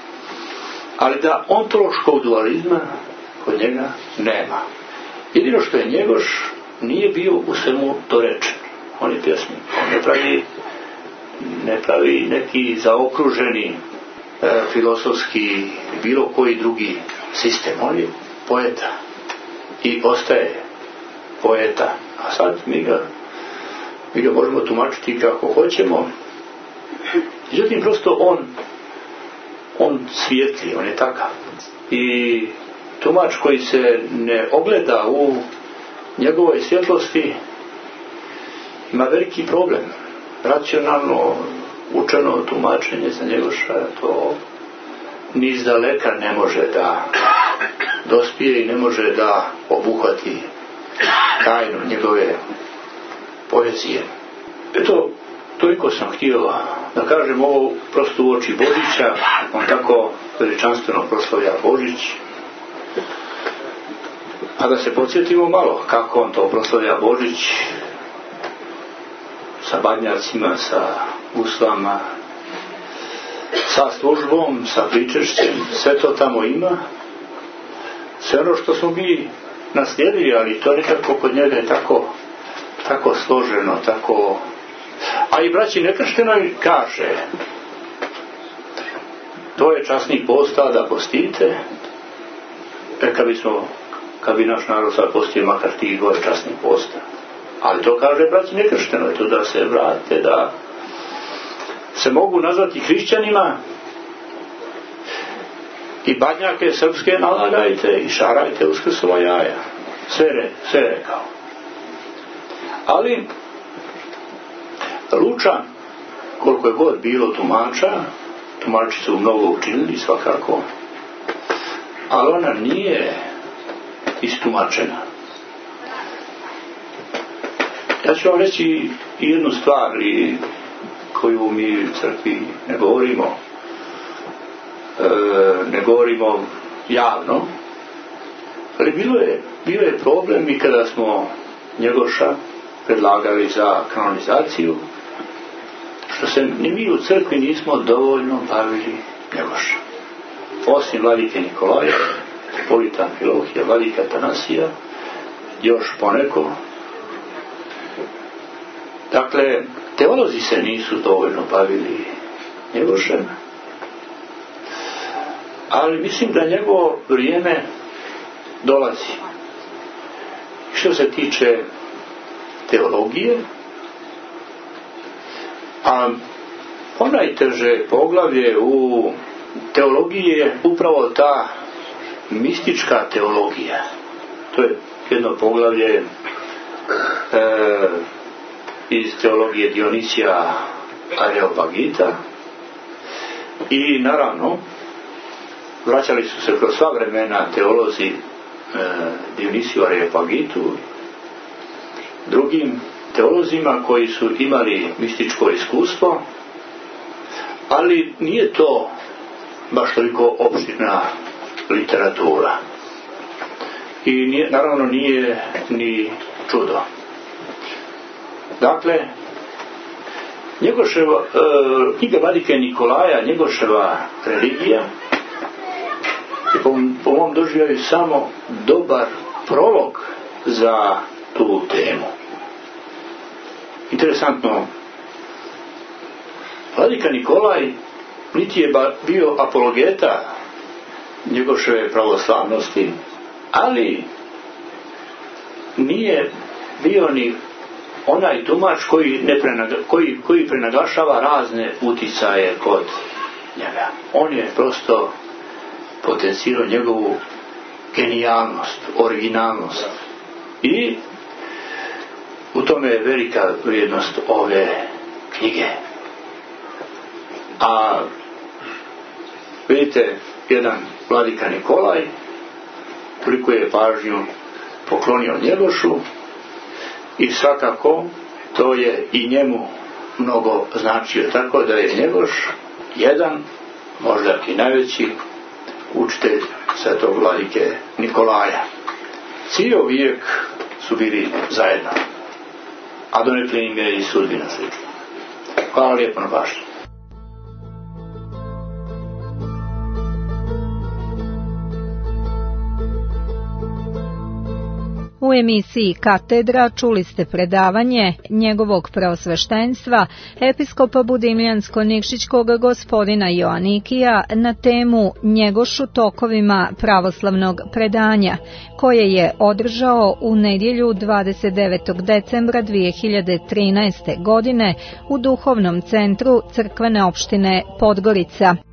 ali da ontološkog dualizma kod njega nema. Jedino što je Njegoš nije bio u svemu dorečen. On je pjesnik. On ne pravi, ne pravi neki zaokruženi e, filosofski bilo koji drugi sistem. On je poeta i ostaje poeta. A sad mi ga, mi ga možemo tumačiti kako hoćemo. Međutim, prosto on on svijetli, on je takav. I tumač koji se ne ogleda u njegovoj svjetlosti ima veliki problem. Racionalno učeno tumačenje za Njegoša to ni izdaleka ne može da dospije i ne može da obuhvati tajnu njegove poezije. Eto, toliko sam htio da kažem ovo prosto u oči Božića. On tako veličanstveno proslavlja Božić. A da se podsjetimo malo kako on to proslavlja Božić sa badnjacima, sa guslama, sa službom, sa pričešćem, sve to tamo ima. Sve ono što smo mi naslijedili, ali to nekako kod njega je tako, tako složeno, tako... A i braći nekrštenoj kaže, to je časni posta da postite, e kad bismo kad bi naš narod sad postio makar tih dvoje časnih posta. Ali to kaže braći nekršteno, to da se vrate, da se mogu nazvati hrišćanima i badnjake srpske nalagajte i šarajte uskrsova jaja. Sve, sve rekao. Ali Lučan, koliko je god bilo tumača, tumači su mnogo učinili svakako, ali ona nije istumačena. Ja ću vam reći jednu stvar koju mi u crkvi ne govorimo, e, ne govorimo javno, ali bilo je, bilo je problem i kada smo Njegoša predlagali za kanonizaciju, što se ni mi u crkvi nismo dovoljno bavili Njegoša. Osim vladike Nikolaja, Politan Filohija, vladika Atanasija, još poneko. Dakle, teolozi se nisu dovoljno bavili Njegošem, ali mislim da njegovo vrijeme dolazi. Što se tiče teologije, a ponajteže poglavlje u teologiji je upravo ta mistička teologija. To je jedno poglavlje e, iz teologije Dionisija Areopagita i naravno vraćali su se kroz sva vremena teolozi e, Dionisiju Areopagitu, drugim teolozima koji su imali mističko iskustvo, ali nije to baš toliko opširna literatura. I nije, naravno nije ni čudo. Dakle, Njegoševa, e, knjiga vladike Nikolaja, Njegoševa religija, je po, po mom doživljaju samo dobar prolog za tu temu. Interesantno, vladika Nikolaj niti je bio apologeta Njegoševe pravoslavnosti, ali nije bio ni onaj tumač koji, ne prenaga, koji, koji prenaglašava razne uticaje kod njega. On je prosto potencirao njegovu genijalnost, originalnost. I u tome je velika vrijednost ove knjige. A vidite, jedan vladika Nikolaj koliko je pažnju poklonio Njegošu i svakako to je i njemu mnogo značio, tako da je Njegoš jedan, možda i najveći učitelj svetog vladike Nikolaja. Cijeli vijek su bili zajedno, a donekle im je i sudbina slična. Hvala lijepo na pažnji. U emisiji Katedra čuli ste predavanje njegovog preosveštenstva episkopa Budimljansko-Nikšićkog gospodina Joanikija na temu Njegoš u tokovima pravoslavnog predanja, koje je održao u nedjelju dvadeset devetog decembra dvije hiljade trinaeste. godine u Duhovnom centru crkvene opštine Podgorica.